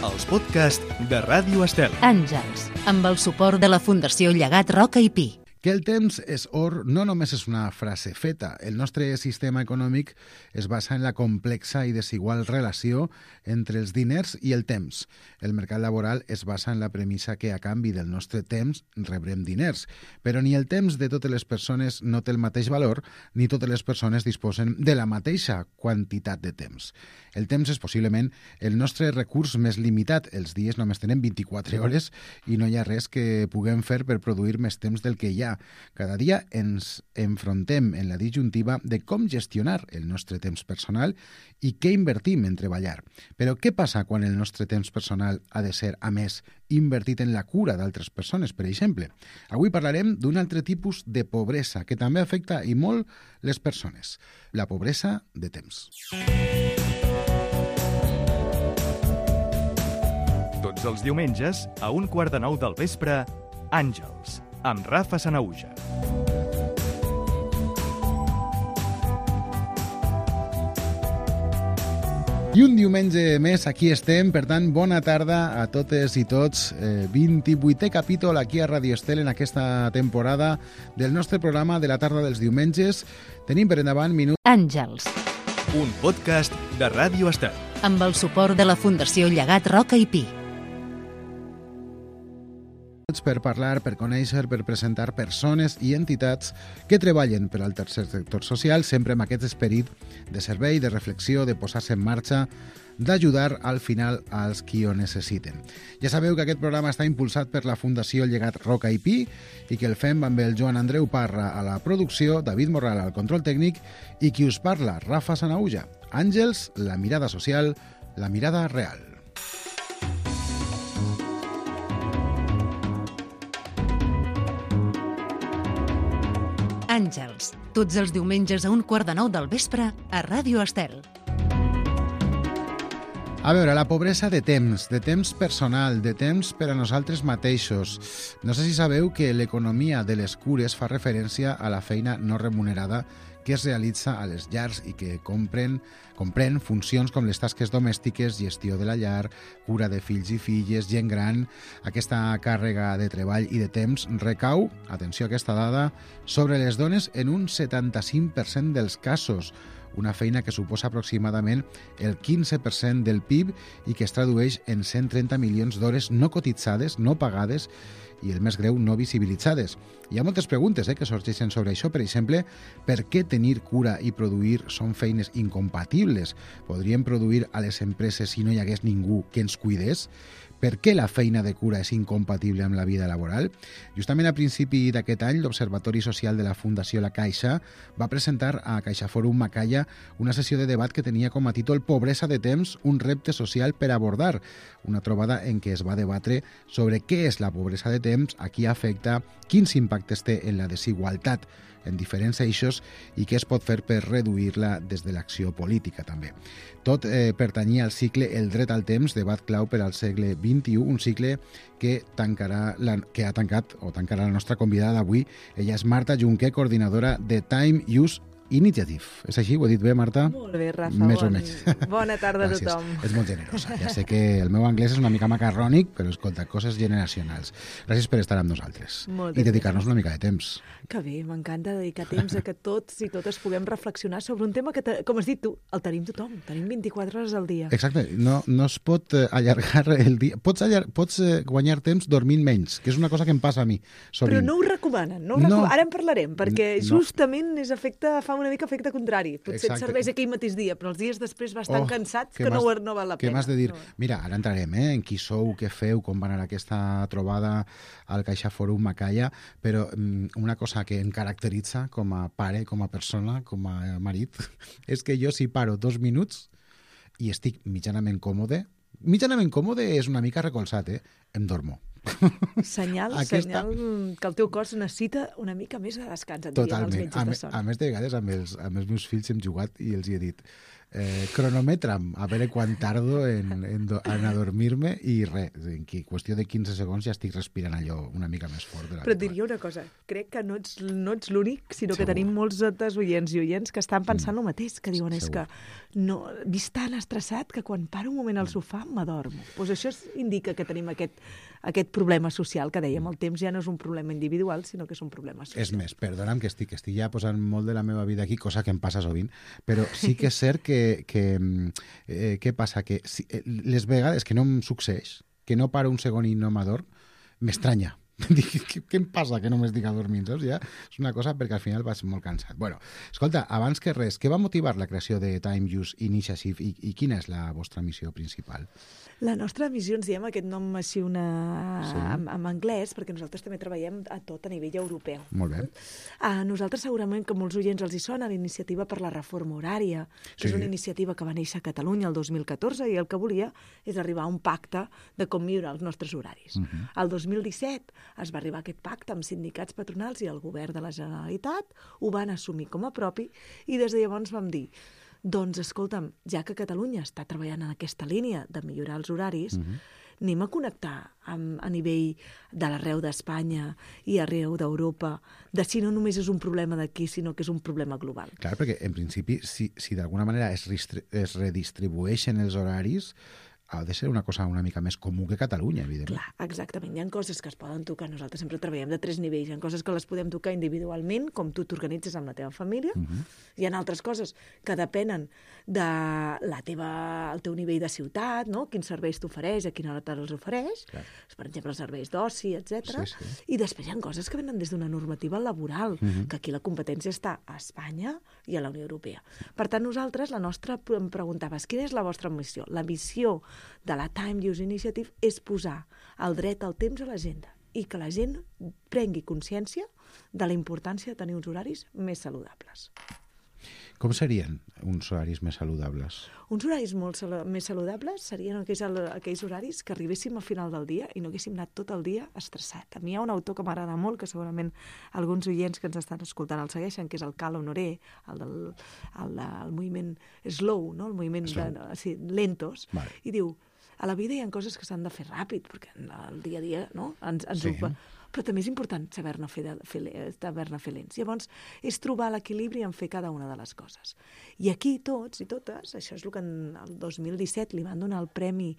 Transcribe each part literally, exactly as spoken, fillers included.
els podcasts de Ràdio Estel. Àngels, amb el suport de la Fundació Llegat Roca i Pi. Que el temps és or no només és una frase feta. El nostre sistema econòmic es basa en la complexa i desigual relació entre els diners i el temps. El mercat laboral es basa en la premissa que a canvi del nostre temps rebrem diners. Però ni el temps de totes les persones no té el mateix valor, ni totes les persones disposen de la mateixa quantitat de temps. El temps és possiblement el nostre recurs més limitat. Els dies només tenen vint-i-quatre hores i no hi ha res que puguem fer per produir més temps del que hi ha. Cada dia ens enfrontem en la disjuntiva de com gestionar el nostre temps personal i què invertim en treballar. Però què passa quan el nostre temps personal ha de ser, a més, invertit en la cura d'altres persones, per exemple? Avui parlarem d'un altre tipus de pobresa que també afecta i molt les persones, la pobresa de temps. Tots els diumenges, a un quart de nou del vespre, Àngels, amb Rafa Sanahuja. I un diumenge més, aquí estem, per tant, bona tarda a totes i tots. Eh, vint-i-vuitè capítol aquí a Ràdio Estel en aquesta temporada del nostre programa de la tarda dels diumenges. Tenim per endavant minut... Àngels, Un podcast de Ràdio Estel. amb el suport de la Fundació Llegat Roca i Pi. per parlar, per conèixer, per presentar persones i entitats que treballen per al tercer sector social, sempre amb aquest esperit de servei, de reflexió, de posar-se en marxa, d'ajudar al final als qui ho necessiten. Ja sabeu que aquest programa està impulsat per la Fundació Llegat Roca i Pi i que el fem amb el Joan Andreu Parra a la producció, David Morral al control tècnic i qui us parla, Rafa Sanahuja. Àngels, la mirada social, la mirada real. Àngels, tots els diumenges a un quart de nou del vespre a Ràdio Estel. A veure, la pobresa de temps, de temps personal, de temps per a nosaltres mateixos. No sé si sabeu que l'economia de les cures fa referència a la feina no remunerada que es realitza a les llars i que compren, comprèn funcions com les tasques domèstiques, gestió de la llar, cura de fills i filles, gent gran. Aquesta càrrega de treball i de temps recau, atenció a aquesta dada, sobre les dones en un setanta-cinc per cent dels casos, una feina que suposa aproximadament el quinze per cent del P I B i que es tradueix en cent trenta milions d'hores no cotitzades, no pagades i, el més greu, no visibilitzades. Hi ha moltes preguntes eh, que sorgeixen sobre això. Per exemple, per què tenir cura i produir són feines incompatibles? Podríem produir a les empreses si no hi hagués ningú que ens cuidés? Per què la feina de cura és incompatible amb la vida laboral? Justament a principi d'aquest any, l'Observatori Social de la Fundació La Caixa va presentar a Caixa Fòrum Macaya una sessió de debat que tenia com a títol Pobresa de temps, un repte social per abordar. Una trobada en què es va debatre sobre què és la pobresa de temps, a qui afecta, quins impactes té en la desigualtat en diferents eixos i què es pot fer per reduir-la des de l'acció política també. Tot eh, pertanyia al cicle El dret al temps, debat clau per al segle vint-i-u, un cicle que tancarà la, que ha tancat o tancarà la nostra convidada d'avui. Ella és Marta Junqué, coordinadora de Time Use Initiative. És així? Ho he dit bé, Marta? Molt bé, Rafa. Més bon, o menys. Bona tarda a Gràcies. tothom. És molt generosa. Ja sé que el meu anglès és una mica macarrònic, però escolta, coses generacionals. Gràcies per estar amb nosaltres. Moltes I dedicar-nos una mica de temps. Que bé, m'encanta dedicar temps a que tots i totes puguem reflexionar sobre un tema que, te, com has dit tu, el tenim tothom. Tenim vint-i-quatre hores al dia. Exacte. No, no es pot eh, allargar el dia. Pots, allar... Pots eh, guanyar temps dormint menys, que és una cosa que em passa a mi sovint. Però no ho recomanen. No ho No. recomanen. Ara en parlarem, perquè No. justament és efecte, fa una mica efecte contrari. Potser Exacte. et serveix aquell mateix dia, però els dies després vas tan Oh, cansats què que no, m'has- ho- no val la Què pena. m'has de dir? No. Mira, ara entrarem eh, en qui sou, què feu, com va anar aquesta trobada al Caixa Fòrum Macaya, però mm, una cosa que em caracteritza com a pare, com a persona, com a marit, és que jo si paro dos minuts i estic mitjanament còmode, mitjanament còmode és una mica recolzat, eh? Em dormo. Senyal, Aquesta- senyal que el teu cos necessita una mica més de descans, et dirien els Totalment. metges A, de me, son. a més de vegades amb els, amb els meus fills hem jugat i els hi he dit eh, cronometra'm, a veure quan tardo en, en, do, en adormir-me i res, en qüestió de quinze segons ja estic respirant allò una mica més fort. De Però et diria una cosa, crec que no ets, no ets l'únic, sinó Segur. que tenim molts altres oients i oients que estan pensant mm. el mateix, que diuen és que no, visc tan estressat que quan paro un moment al sofà m'adormo. Pues això indica que tenim aquest, aquest problema social que dèiem, el temps ja no és un problema individual, sinó que és un problema social. És més, perdona'm que estic, estic ja posant molt de la meva vida aquí, cosa que em passa sovint, però sí que és cert que, que eh, què passa? Que si, eh, les vegades que no em succeeix, que no paro un segon i no m'adorm, m'estranya. Dic, què, què em passa que no m'estic adormint? Saps? Ja és una cosa perquè al final vas molt cansat. Bueno, escolta, abans que res, què va motivar la creació de Time Use Initiative i, i quina és la vostra missió principal? La nostra missió, ens diem aquest nom així una... Sí. en, en anglès, perquè nosaltres també treballem a tot a nivell europeu. Molt bé. A nosaltres segurament que molts oients els hi sona la iniciativa per la reforma horària, que Sí. és una iniciativa que va néixer a Catalunya el dos mil catorze i el que volia és arribar a un pacte de com millorar els nostres horaris. Uh -huh. El dos mil disset es va arribar a aquest pacte amb sindicats patronals i el govern de la Generalitat ho van assumir com a propi i des de llavors vam dir doncs, escolta'm, ja que Catalunya està treballant en aquesta línia de millorar els horaris, uh -huh. anem a connectar amb, a nivell de l'arreu d'Espanya i arreu d'Europa, de si no només és un problema d'aquí, sinó que és un problema global. Clar, perquè en principi, si, si d'alguna manera es, es redistribueixen els horaris, ha de ser una cosa una mica més comú que Catalunya, evidentment. Clar, exactament. Hi ha coses que es poden tocar. Nosaltres sempre treballem de tres nivells. Hi ha coses que les podem tocar individualment, com tu t'organitzes amb la teva família. Uh -huh. Hi ha altres coses que depenen de la teva, el teu nivell de ciutat, no? Quins serveis t'ofereix, a quina hora te'ls ofereix. Clar. Per exemple, els serveis d'oci, etcètera. Sí, sí. I després hi ha coses que venen des d'una normativa laboral, uh -huh. que aquí la competència està a Espanya i a la Unió Europea. Per tant, nosaltres, la nostra, em preguntaves, quina és la vostra missió? La missió de la Time Use Initiative és posar el dret al temps a l'agenda i que la gent prengui consciència de la importància de tenir uns horaris més saludables. Com serien uns horaris més saludables? Uns horaris molt sal més saludables serien aquells, aquells horaris que arribéssim al final del dia i no haguéssim anat tot el dia estressat. A mi hi ha un autor que m'agrada molt, que segurament alguns oients que ens estan escoltant el segueixen, que és el Cal Honoré, el del el, el moviment slow, no? El moviment slow. de, sí, lentos, vale. I diu, a la vida hi ha coses que s'han de fer ràpid, perquè el dia a dia no? ens, ens sí. ocupa. Però també és important saber-ne fer, fer, saber fer lents. Llavors, és trobar l'equilibri en fer cada una de les coses. I aquí tots i totes, això és el que en el dos mil disset li van donar el Premi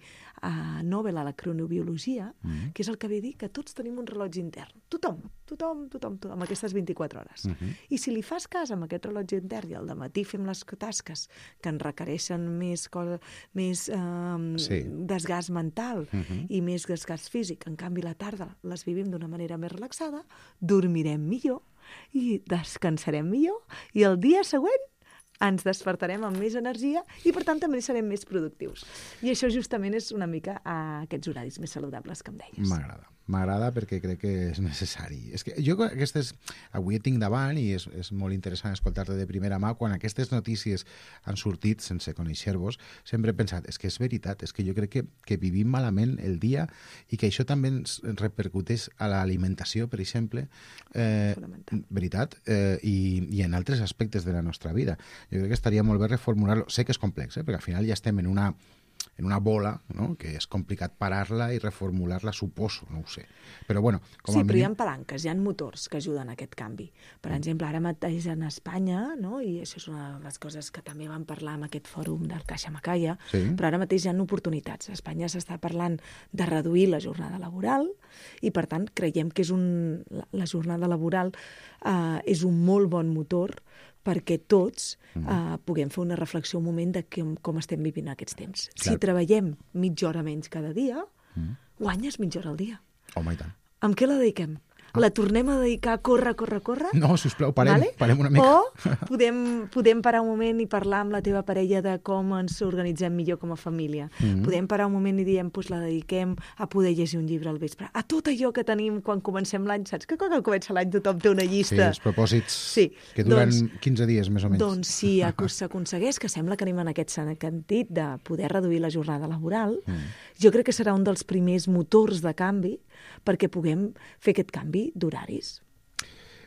a Nobel a la cronobiologia, mm-hmm. que és el que ve a dir que tots tenim un rellotge intern. Tothom, tothom, tothom, tothom, amb aquestes vint-i-quatre hores. Mm-hmm. I si li fas cas amb aquest rellotge intern i al dematí fem les tasques que ens requereixen més, cosa, més eh, sí. desgast mental mm-hmm. i més desgast físic, en canvi la tarda les vivim d'una manera més relaxada, dormirem millor i descansarem millor i el dia següent ens despertarem amb més energia i, per tant, també serem més productius. I això justament és una mica a aquests horaris més saludables que em deies. M'agrada. M'agrada perquè crec que és necessari. És que jo aquestes, avui tinc davant i és, és molt interessant escoltar-te de primera mà, quan aquestes notícies han sortit sense conèixer-vos, sempre he pensat, és que és veritat, és que jo crec que, que vivim malament el dia i que això també ens repercuteix a l'alimentació, per exemple, eh, veritat, eh, i, i en altres aspectes de la nostra vida. Jo crec que estaria molt bé reformular-lo. Sé que és complex, eh, perquè al final ja estem en una en una bola, no? Que és complicat parar-la i reformular-la, suposo, no ho sé. Però bueno, com sí, a mínim... però hi ha palanques, hi ha motors que ajuden a aquest canvi. Per mm. exemple, ara mateix en Espanya, no? I això és una de les coses que també vam parlar en aquest fòrum del Caixa Macaya, sí. Però ara mateix hi ha oportunitats. A Espanya s'està parlant de reduir la jornada laboral i, per tant, creiem que és un... la jornada laboral eh, és un molt bon motor perquè tots mm. eh, puguem fer una reflexió un moment de com, com estem vivint aquests temps. Clar. Si treballem mitja hora menys cada dia, mm. guanyes mitja hora al dia. Home, i tant. Amb què la dediquem? Ah. La tornem a dedicar a córrer, córrer, córrer? No, sisplau, parem, vale? parem una mica. O podem, podem parar un moment i parlar amb la teva parella de com ens organitzem millor com a família. Mm-hmm. Podem parar un moment i diem, doncs la dediquem a poder llegir un llibre al vespre. A tot allò que tenim quan comencem l'any, saps que quan comença l'any tothom té una llista? Sí, els propòsits sí. que duren doncs, quinze dies, més o menys. Doncs si s'aconsegueix, que sembla que anem en aquest sentit de poder reduir la jornada laboral, mm. jo crec que serà un dels primers motors de canvi perquè puguem fer aquest canvi d'horaris.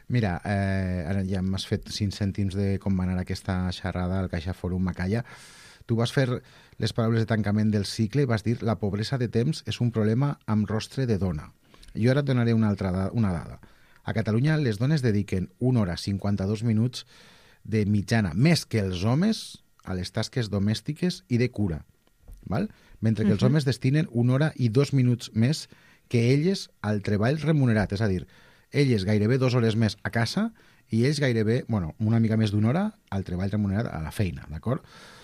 Mira, eh, ara ja m'has fet cinc cèntims de com va anar aquesta xerrada al Caixa Fòrum Macaya. Tu vas fer les paraules de tancament del cicle i vas dir la pobresa de temps és un problema amb rostre de dona. Jo ara et donaré una altra dada, una dada. A Catalunya les dones dediquen una hora cinquanta-dos minuts de mitjana, més que els homes, a les tasques domèstiques i de cura, val? Mentre que els homes destinen una hora i dos minuts més que elles al treball remunerat, és a dir, elles gairebé dues hores més a casa i ells gairebé, bueno, una mica més d'una hora al treball remunerat a la feina, d'acord?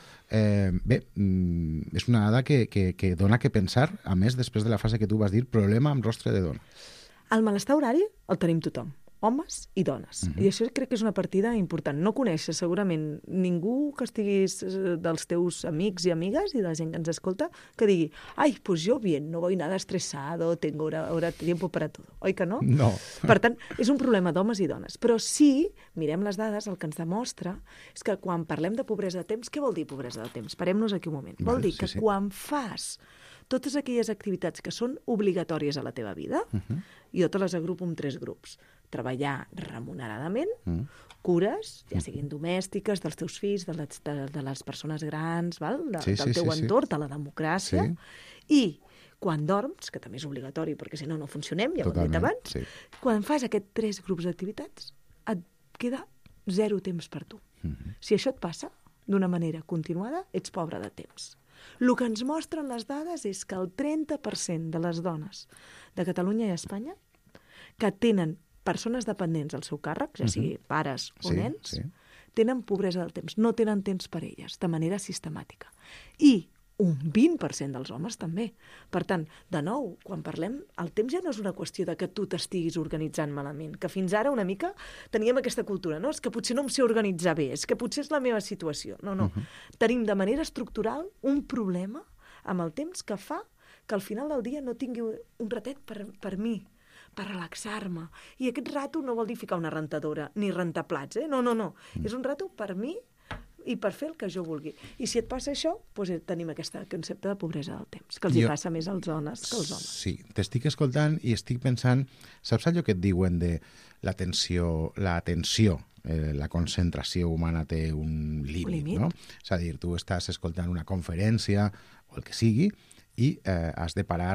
Eh, bé, mm, és una dada que, que, que dona que pensar, a més, després de la frase que tu vas dir, problema amb rostre de dona. El malestar horari el tenim tothom, homes i dones. Uh-huh. I això crec que és una partida important. No coneixes segurament ningú que estiguis dels teus amics i amigues i de la gent que ens escolta que digui, ai, pues yo bien, no voy nada estresado, tengo hora, hora, tiempo para todo. Oi que no? No. Per tant, és un problema d'homes i dones. Però sí, mirem les dades, el que ens demostra és que quan parlem de pobresa de temps, què vol dir pobresa de temps? Parem-nos aquí un moment. Val, vol dir sí, que sí. quan fas totes aquelles activitats que són obligatòries a la teva vida, uh-huh. jo te les agrupo en tres grups. Treballar remuneradament, uh-huh. cures, ja siguin domèstiques, dels teus fills, de les, de, de les persones grans, val? De, sí, del sí, teu sí, entorn, sí. de la democràcia, sí. I quan dorms, que també és obligatori perquè si no no funcionem, ja ho hem dit abans, sí. quan fas aquests tres grups d'activitats et queda zero temps per tu. Uh-huh. Si això et passa d'una manera continuada, ets pobre de temps. El que ens mostren les dades és que el trenta per cent de les dones de Catalunya i Espanya que tenen persones dependents al seu càrrec, ja sigui pares o sí, nens, sí. tenen pobresa del temps, no tenen temps per elles, de manera sistemàtica. I un vint per cent dels homes també. Per tant, de nou, quan parlem, el temps ja no és una qüestió de que tu t'estiguis organitzant malament, que fins ara una mica teníem aquesta cultura, no? És que potser no em sé organitzar bé, és que potser és la meva situació. No, no. Uh-huh. Tenim de manera estructural un problema amb el temps que fa que al final del dia no tingui un ratet per, per mi, per relaxar-me. I aquest rato no vol dir ficar una rentadora ni rentar plats, eh? No, no, no. Uh-huh. És un rato per mi i per fer el que jo vulgui. I si et passa això, doncs tenim aquest concepte de pobresa del temps, que els jo... hi passa més als dones que als homes. Sí, t'estic escoltant i estic pensant, saps allò que et diuen de l'atenció, l'atenció, eh, la concentració humana té un límit, límit, no? És a dir, tu estàs escoltant una conferència o el que sigui i eh, has de parar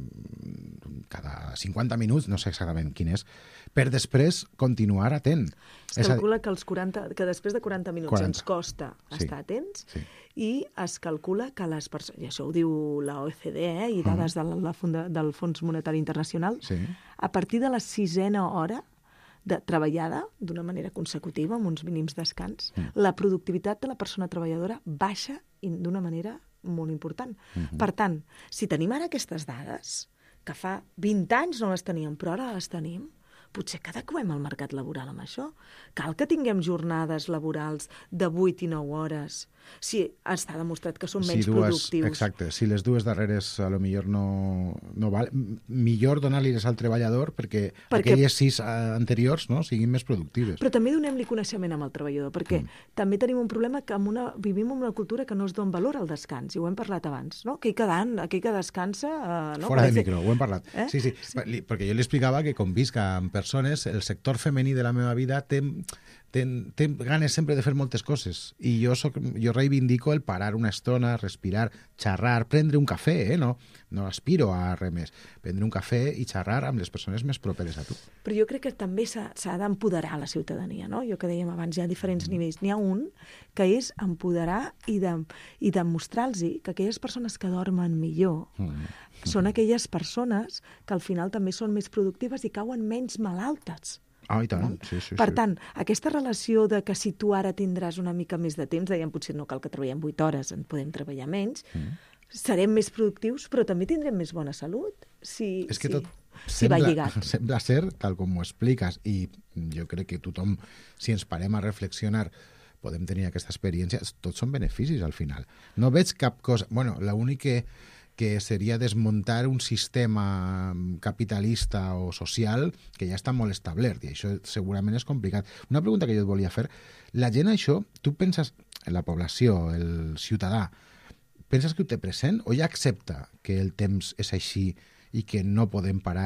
mm, cada cinquanta minuts, no sé exactament quin és, per després continuar atent. Es calcula que, els quaranta, que després de quaranta minuts quaranta. Ens costa sí. estar atents sí. i es calcula que les persones, i això ho diu la O E C D eh, i dades uh-huh. de la funda, del Fons Monetari Internacional, sí. a partir de la sisena hora de, treballada d'una manera consecutiva, amb uns mínims descans, uh-huh. la productivitat de la persona treballadora baixa d'una manera molt important. Uh-huh. Per tant, si tenim ara aquestes dades, que fa vint anys no les teníem, però ara les tenim, potser que adequem el mercat laboral amb això. Cal que tinguem jornades laborals de vuit i nou hores. Si està demostrat que són menys si dues, productius. Exacte. Si les dues darreres a lo millor no, no val, millor donar-li-les al treballador perquè, perquè aquelles sis anteriors no, siguin més productives. Però també donem-li coneixement amb el treballador, perquè mm. també tenim un problema que amb una, vivim en una cultura que no es dona valor al descans, i ho hem parlat abans, no? Aquell que, dan, aquell que descansa... Eh, no? Fora de micro, ho hem parlat. Eh? Sí, sí, perquè jo li explicava que com visc amb persones, el sector femení de la meva vida té... Té, té ganes sempre de fer moltes coses i jo, soc, jo reivindico el parar una estona, respirar, xerrar, prendre un cafè, eh? no, no aspiro a res més, prendre un cafè i xerrar amb les persones més properes a tu. Però jo crec que també s'ha d'empoderar la ciutadania, no? Jo que dèiem abans, hi ha diferents mm. nivells. N'hi ha un que és empoderar i, de, i demostrar-los que aquelles persones que dormen millor mm. són aquelles persones que al final també són més productives i cauen menys malaltes. Ah, i tant. Sí, sí, per sí. tant, aquesta relació de que si tu ara tindràs una mica més de temps, dèiem potser no cal que treballem vuit hores, en podem treballar menys, mm. serem més productius, però també tindrem més bona salut. Si, és que si, tot si sembla, va lligat. Sembla ser, tal com ho expliques, i jo crec que tothom, si ens parem a reflexionar, podem tenir aquesta experiència, tots són beneficis al final. No veig cap cosa... Bueno, l'únic que... que seria desmuntar un sistema capitalista o social que ja està molt establert, i això segurament és complicat. Una pregunta que jo et volia fer, la gent això, tu penses, la població, el ciutadà, penses que ho té present o ja accepta que el temps és així i que no podem parar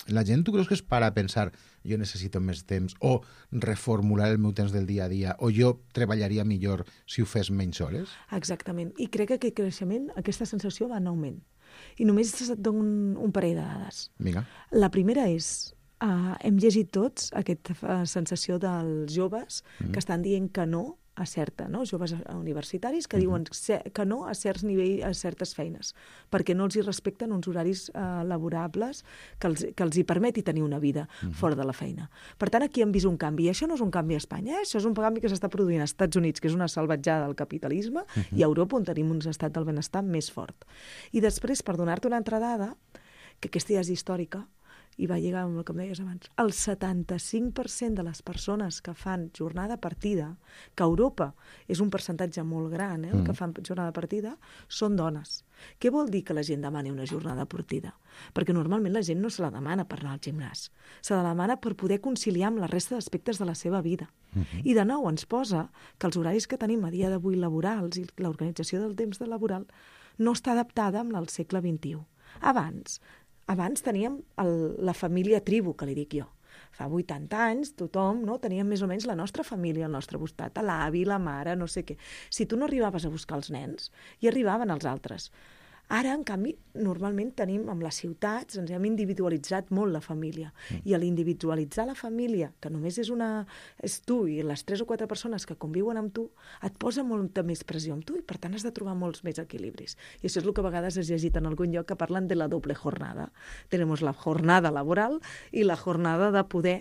la gent, tu creus que es para a pensar jo necessito més temps, o reformular el meu temps del dia a dia, o jo treballaria millor si ho fes menys hores? Exactament. I crec que aquest creixement, aquesta sensació va en augment. I només et dono un, un parell de dades. Vinga. La primera és, uh, hem llegit tots aquesta uh, sensació dels joves mm. que estan dient que no a certa, no? Joves universitaris que mm-hmm. diuen que no a certs nivells, a certes feines, perquè no els hi respecten uns horaris eh, laborables que els, que els hi permeti tenir una vida mm-hmm. fora de la feina. Per tant, aquí hem vist un canvi. I això no és un canvi a Espanya, eh? Això és un canvi que s'està produint als Estats Units, que és una salvatjada del capitalisme, mm-hmm. i a Europa, on tenim un estat del benestar més fort. I després, per donar-te una altra dada, que aquesta ja és històrica, i va lligar amb el que em deies abans, el setanta-cinc per cent de les persones que fan jornada partida, que a Europa és un percentatge molt gran, eh, el que fan jornada partida, són dones. Què vol dir que la gent demani una jornada partida? Perquè normalment la gent no se la demana per anar al gimnàs, se la demana per poder conciliar amb la resta d'aspectes de la seva vida. Uh-huh. I de nou ens posa que els horaris que tenim a dia d'avui laborals i l'organització del temps de laboral no està adaptada amb el segle vint-i-u. Abans, Abans teníem el, la família tribu, que li dic jo. Fa vuitanta anys tothom no, teníem més o menys la nostra família al nostre costat, l'avi, la mare, no sé què. Si tu no arribaves a buscar els nens, hi arribaven els altres. Ara, en canvi, normalment tenim, amb les ciutats, ens hem individualitzat molt la família. Mm. I a l'individualitzar la família, que només és una és tu i les tres o quatre persones que conviuen amb tu, et posa molta més pressió amb tu i, per tant, has de trobar molts més equilibris. I això és el que a vegades has llegit en algun lloc, que parlen de la doble jornada. Tenemos la jornada laboral i la jornada de poder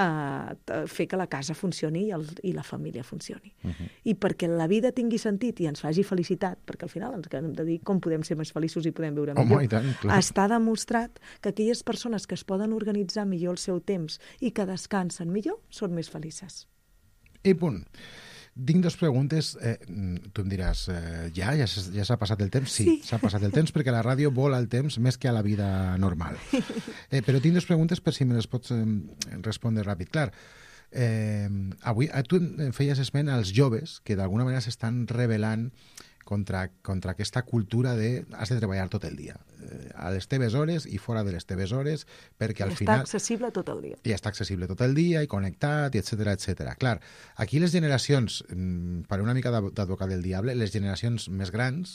eh, fer que la casa funcioni i, el, i la família funcioni. Uh-huh. I perquè la vida tingui sentit i ens faci felicitat, perquè al final ens hem de dir com podem ser més feliços i podem viure millor. Home, i tant, clar. Està demostrat que aquelles persones que es poden organitzar millor el seu temps i que descansen millor són més felices. I punt. Tinc dues preguntes. Eh, tu em diràs, eh, ja, ja, ja s'ha passat el temps? Sí, sí. S'ha passat el temps perquè la ràdio vola el temps més que a la vida normal. Eh, però tinc dues preguntes per si me les pots eh, respondre ràpid. Clar, eh, avui tu feies esment als joves que d'alguna manera s'estan revelant contra, contra aquesta cultura de has de treballar tot el dia, eh, a les teves hores i fora de les teves hores, perquè al I final... està accessible tot el dia. I està accessible tot el dia, i connectat, i etcètera, etcètera. Clar, aquí les generacions, per una mica d'advocat del diable, les generacions més grans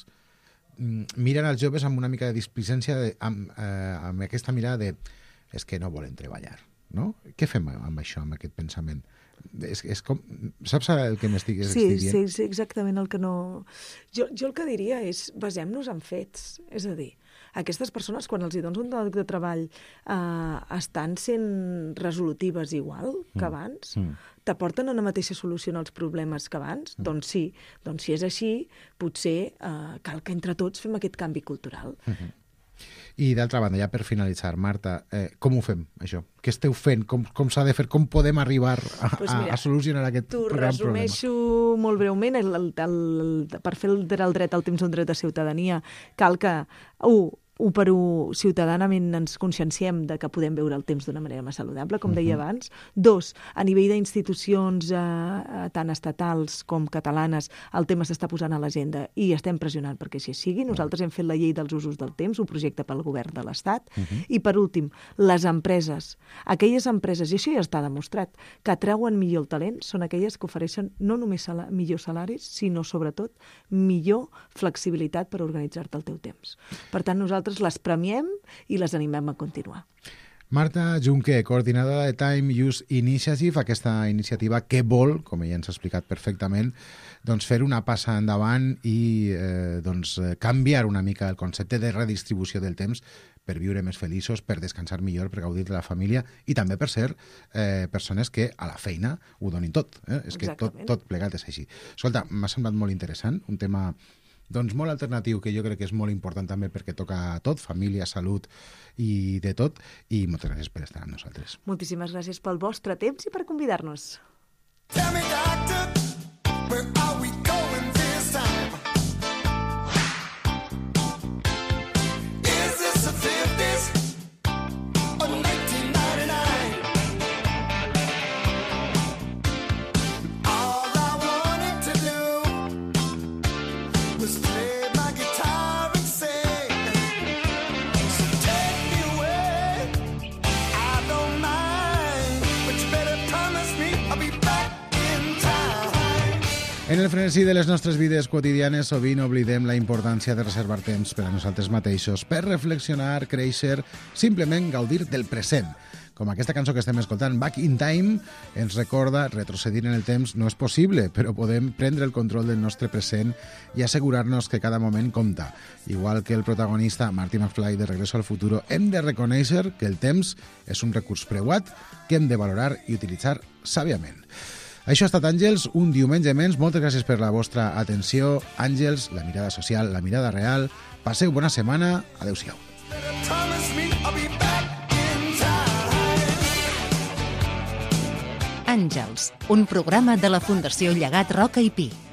miren els joves amb una mica de displicència, de, amb, eh, amb aquesta mirada de és que no volen treballar, no? Què fem amb això, amb aquest pensament? És, és com, saps el que m'estic sí, dient? Sí, sí, exactament el que no... Jo, jo el que diria és basem-nos en fets. És a dir, aquestes persones, quan els hi dones un lloc de treball, eh, estan sent resolutives igual que abans? Mm. T'aporten una mateixa solució als problemes que abans? Mm. Doncs sí. Doncs si és així, potser eh, cal que entre tots fem aquest canvi cultural. Mm-hmm. I d'altra banda, ja per finalitzar, Marta, eh, com ho fem, això? Què esteu fent? Com, com s'ha de fer? Com podem arribar a, pues mira, a, a solucionar aquest gran problema? T'ho resumeixo molt breument. El, el, el, per fer el, el dret al temps un dret de ciutadania, cal que, un, un per un, ciutadανament ens conscienciem de que podem veure el temps d'una manera més saludable, com deia uh-huh. abans. Dos, a nivell d'institucions eh, tant estatals com catalanes, el tema s'està posant a l'agenda i estem pressionant perquè així sigui. Nosaltres hem fet la llei dels usos del temps, un projecte pel govern de l'Estat. Uh-huh. I per últim, les empreses. Aquelles empreses, i això ja està demostrat, que atreuen millor el talent són aquelles que ofereixen no només sal- millors salaris, sinó sobretot millor flexibilitat per organitzar-te el teu temps. Per tant, nosaltres les premiem i les animem a continuar. Marta Junqué, coordinadora de Time Use Initiative, aquesta iniciativa que vol, com ella ens ha explicat perfectament, doncs fer una passa endavant i eh, doncs, canviar una mica el concepte de redistribució del temps per viure més feliços, per descansar millor, per gaudir de la família i també per ser eh, persones que a la feina ho donin tot. Eh? És que tot, tot plegat és així. Escolta, m'ha semblat molt interessant, un tema doncs molt alternatiu, que jo crec que és molt important també perquè toca tot, família, salut i de tot, i moltes gràcies per estar amb nosaltres. Moltíssimes gràcies pel vostre temps i per convidar-nos. Tell me, doctor, where are we going this time? Is this the fifties or nineteen ninety-nine? All I wanted to do was play my guitar and sing. So take me away. I En el frenesí de les nostres vides quotidianes sovint oblidem la importància de reservar temps per a nosaltres mateixos, per reflexionar, créixer, simplement gaudir del present. Com aquesta cançó que estem escoltant, Back in Time, ens recorda retrocedir en el temps no és possible, però podem prendre el control del nostre present i assegurar-nos que cada moment compta. Igual que el protagonista Marty McFly de Regreso al Futuro, hem de reconèixer que el temps és un recurs preuat que hem de valorar i utilitzar sàviament. Això ha estat Àngels, un diumenge menys. Moltes gràcies per la vostra atenció. Àngels, la mirada social, la mirada real. Passeu bona setmana. Adéu-siau. Àngels, un programa de la Fundació Llegat Roca i Pi.